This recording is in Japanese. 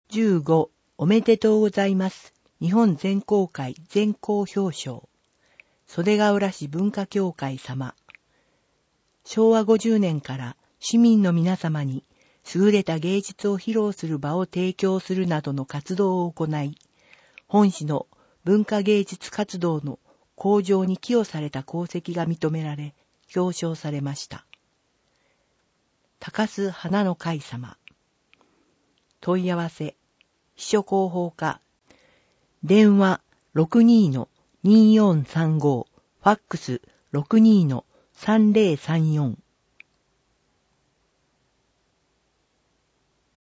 15おめでとうございます。日本全校会全校表彰。袖ヶ浦市文化協会様。昭和50年から市民の皆様に優れた芸術を披露する場を提供するなどの活動を行い、本市の文化芸術活動の向上に寄与された功績が認められ、表彰されました。高須花の会様。問い合わせ、秘書広報課、電話 62-2435、ファックス 62-3034